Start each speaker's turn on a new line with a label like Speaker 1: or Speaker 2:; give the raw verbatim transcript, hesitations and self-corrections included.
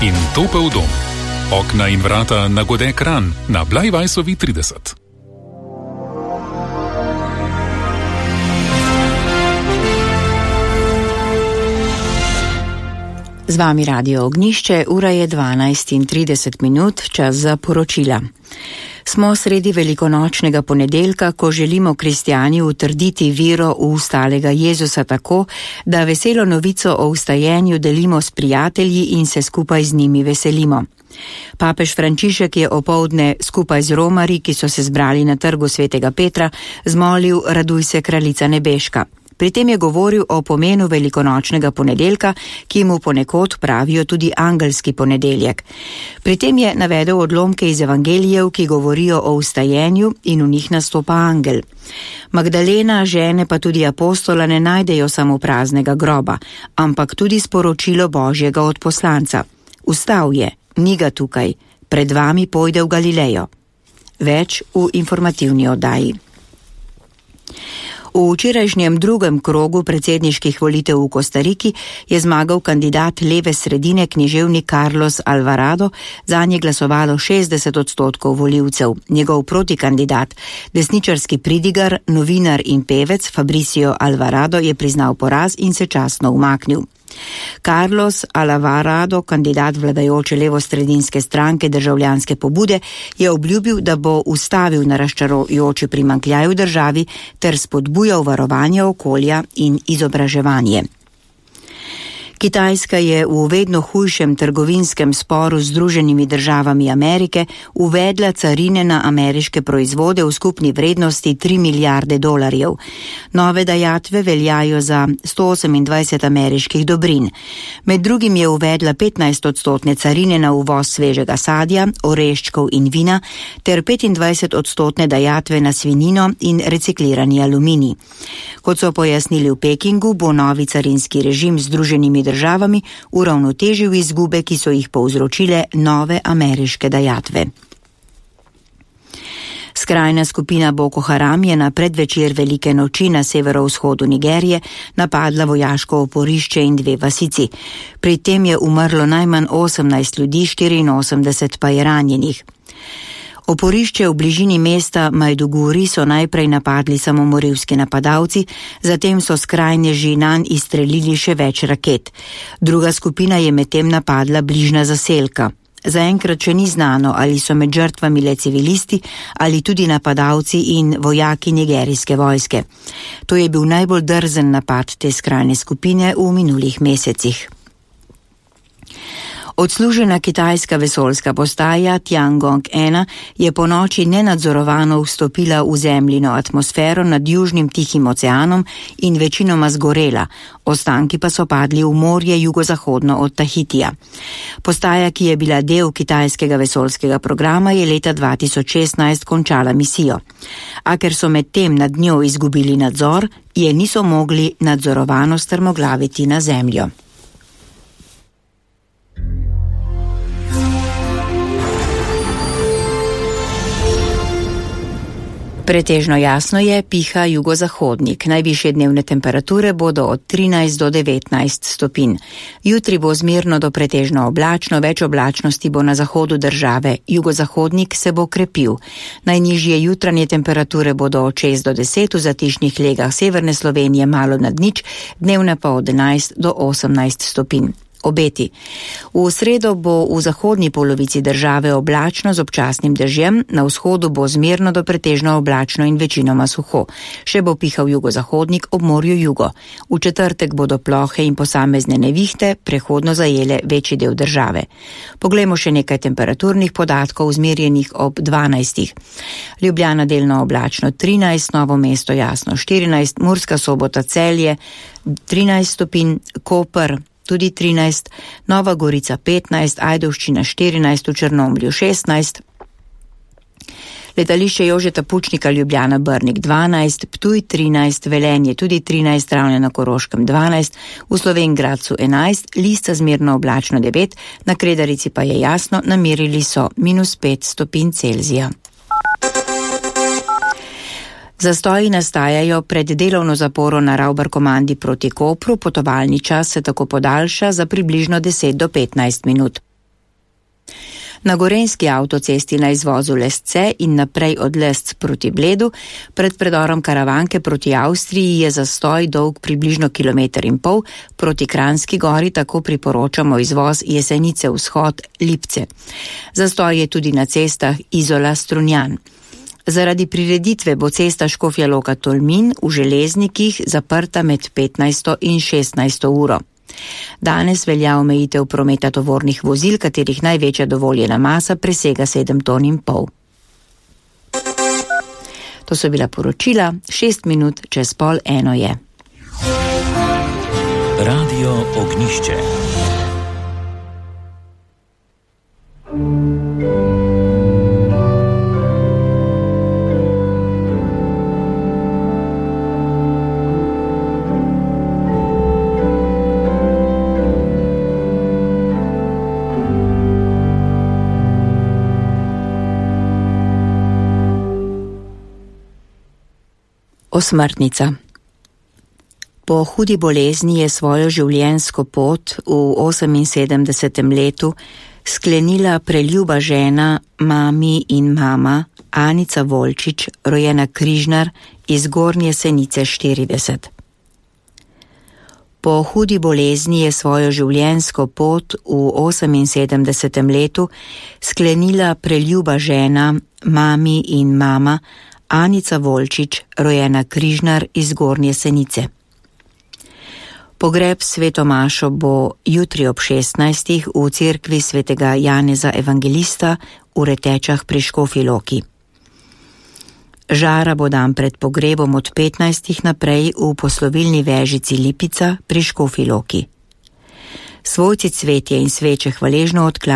Speaker 1: in topel dom. Okna in vrata na Gode Kranj na Blajvajsovi trideset.
Speaker 2: Z vami Radio Ognjišče, ura je dvanajst in trideset minut, čas za poročila. Smo sredi velikonočnega ponedeljka, ko želimo kristjani utrditi vero v vstalega Jezusa tako, da veselo novico o vstajenju delimo s prijatelji in se skupaj z njimi veselimo. Papež Frančišek je opoldne skupaj z romarji, ki so se zbrali na trgu svetega Petra, zmolil Raduj se, kraljica nebeška. Pri tem je govoril o pomenu velikonočnega ponedeljka, ki mu ponekod pravijo tudi angelski ponedeljek. Pri tem je navedel odlomke iz evangelijev, ki govorijo o vstajenju in v njih nastopa angel. Magdalena, žene pa tudi apostola ne najdejo samo praznega groba, ampak tudi sporočilo Božjega od poslanca. Vstal je, ni ga tukaj, pred vami pojde v Galilejo. Več v informativni oddaji. V včerajšnjem drugem krogu predsedniških volitev v Kostariki je zmagal kandidat leve sredine književnik Carlos Alvarado, zanje glasovalo šestdeset odstotkov volivcev. Njegov protikandidat, desničarski pridigar, novinar in pevec Fabricio Alvarado je priznal poraz in se časno umaknil. Carlos Alvarado, kandidat vladajoče levosredinske stranke Državljanske pobude, je obljubil, da bo ustavil naraščajoči primanjkljaj v državi ter spodbujal varovanje okolja in izobraževanje. Kitajska je v vedno hujšem trgovinskem sporu z Združenimi državami Amerike uvedla carine na ameriške proizvode v skupni vrednosti tri milijarde dolarjev. Nove dajatve veljajo za sto osemindvajset ameriških dobrin. Med drugim je uvedla petnajst odstotne carine na uvoz svežega sadja, oreščkov in vina ter petindvajset odstotne dajatve na svinjino in reciklirani aluminij. Kot so pojasnili v Pekingu, bo novi carinski režim z Združenimi državami uravnotežil izgube, ki so jih povzročile nove ameriške dajatve. Skrajna skupina Boko Haram je na predvečer velike noči na severovzhodu Nigerije napadla vojaško oporišče in dve vasici. Pri tem je umrlo najmanj osemnajst ljudi, štiriinosemdeset pa je ranjenih. Oporišče v bližini mesta Majduguri so najprej napadli samomorilski napadalci, zatem so skrajneži nanj izstrelili še več raket. Druga skupina je medtem napadla bližnja zaselka. Zaenkrat še ni znano, ali so med žrtvami le civilisti ali tudi napadalci in vojaki nigerijske vojske. To je bil najbolj drzen napad te skrajne skupine v minulih mesecih. Odslužena kitajska vesoljska postaja Tiangong ena je po noči nenadzorovano vstopila v zemljino atmosfero nad Južnim Tihim oceanom in večinoma zgorela, ostanki pa so padli v morje jugozahodno od Tahitija. Postaja, ki je bila del kitajskega vesoljskega programa, je leta dva tisoč šestnajst končala misijo. A ker so med tem nad njo izgubili nadzor, je niso mogli nadzorovano strmoglaviti na zemljo. Pretežno jasno je, piha jugozahodnik. Najvišje dnevne temperature bodo od trinajst do devetnajst stopinj. Jutri bo zmerno do pretežno oblačno, več oblačnosti bo na zahodu države. Jugozahodnik se bo krepil. Najnižje jutranje temperature bodo od šest do deset, v zatišnih legah severne Slovenije malo nad nič, dnevne pa od enajst do osemnajst stopinj. Obeti. V sredo bo v zahodni polovici države oblačno z občasnim dežjem, na vzhodu bo zmerno do pretežno oblačno in večinoma suho. Še bo pihal jugozahodnik ob morju jugo. V četrtek bodo plohe in posamezne nevihte prehodno zajele večji del države. Poglejmo še nekaj temperaturnih podatkov izmerjenih ob dvanajstih. Ljubljana delno oblačno trinajst, Novo mesto jasno štirinajst, Murska Sobota, Celje trinajst stopinj, Koper tudi trinajst, Nova Gorica petnajst, Ajdovščina štirinajst, v Črnomlju šestnajst, Letališče Jožeta Pučnika Ljubljana Brnik dvanajst, Ptuj trinajst, Velenje tudi trinajst, Ravne na Koroškem dvanajst, v Slovenj Gradcu enajst, Lista zmerno oblačno devet, na Kredarici pa je jasno, namerili so minus pet stopinj Celzija. Zastoji nastajajo pred delovno zaporo na Ravbarkomandi proti Kopru, potovalni čas se tako podaljša za približno deset do petnajst minut. Na gorenjski avtocesti na izvozu Lesce in naprej od Lesc proti Bledu, pred predorom Karavanke proti Avstriji je zastoj dolg približno kilometer in pol, proti Kranjski gori tako priporočamo izvoz Jesenice vzhod Lipce. Zastoj je tudi na cestah Izola Strunjan. Zaradi prireditve bo cesta Škofja Loka Tolmin v Železnikih zaprta med petnajsto in šestnajsto uro. Danes velja omejitev prometa tovornih vozil, katerih največja dovoljena masa presega sedem ton in pol. To so bila poročila, šest minut čez pol eno je.
Speaker 3: Radio Ognišče.
Speaker 2: Osmrtnica. Po hudi bolezni je svojo življenjsko pot v oseminsedemdesetem letu sklenila preljuba žena, mami in mama Anica Volčič, rojena Križnar iz Gornje Senice štirideset. Po hudi bolezni je svojo življenjsko pot v oseminsedemdesetem letu sklenila preljuba žena, mami in mama Anica Volčič, rojena Križnar iz Gornje Senice. Pogreb sveto mašo bo jutri ob šestnajstih v cerkvi svetega Janeza Evangelista v Retečah pri Škofji Loki. Žara bo dan pred pogrebom od petnajstih naprej v poslovilni vežici Lipica pri Škofji Loki. Svojci cvetje in sveče hvaležno odklanjajo